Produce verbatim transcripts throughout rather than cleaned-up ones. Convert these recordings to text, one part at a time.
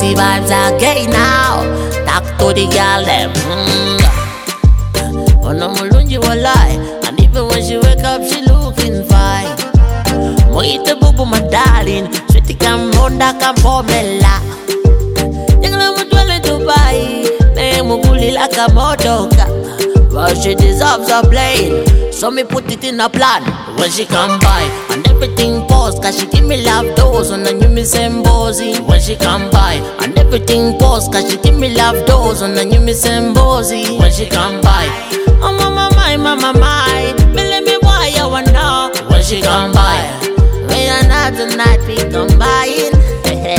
the vibes again now. Talk to the girl them. Mm. Ona mulungi walai, and even when she wake up she looking fine. Moite bubu my darling, sweetie kamonda kampomela. Nyangla mutwale Dubai, ne muguli la kamotoka. But she deserves a plane, so me put it in a plan. When she come by, and everything pause, cause she give me love dose, and then you miss embossy. When she come by, and everything pause, cause she give me love dose, and then you miss embossy. When she come by, oh mama my, mama my, me let me why you wanna know. When she come by, we are not tonight, we come by it. Hey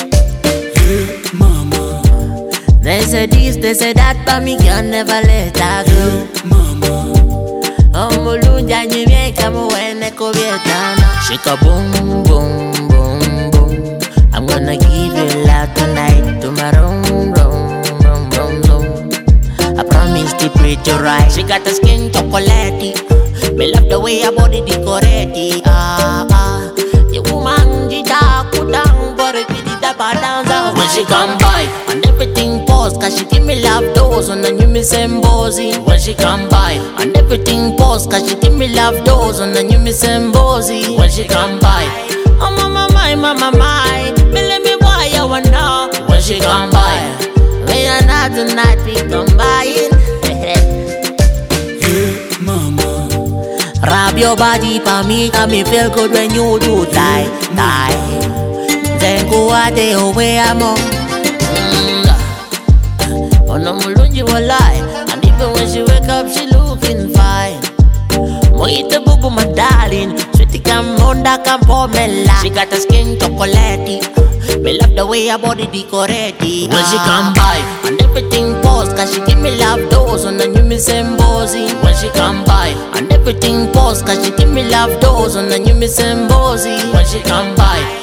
mama, They say this, they say that, but me can never let her go. hey mama, Omulunja nyimyeka muwene kubyetana. Shika boom, boom, boom, boom. I'm gonna give you love tonight, tomorrow, room, room, room, room. I promise to treat you right. She got the skin chocolatey. Me love the way her body decorated. Ah, ah. The woman did a good down, but it did a bad down. When she come by, and everything pause, cause she give me love dose, and then you miss embossy. When she come by, and everything pause, cause she give me love dose, and then you miss embossy. When she come by, oh mama my, mama my, me let me why you wanna know. When she come by, we are not tonight, we come by it. hey mama, Rub your body for me, cause me feel good when you do die, die. Then go a day away amo. Ona mulungi walai, and even when she wake up she looking fine. Moite bubu my darling, sweetie kamonda kampomela. She got the skin chocolatey. Me love the way her body decorated. When she come by, and everything pause, cause she give me love dose, and then you miss embossy. When she come by, and everything pause, cause she give me love dose, and then you miss embossy. When she come by,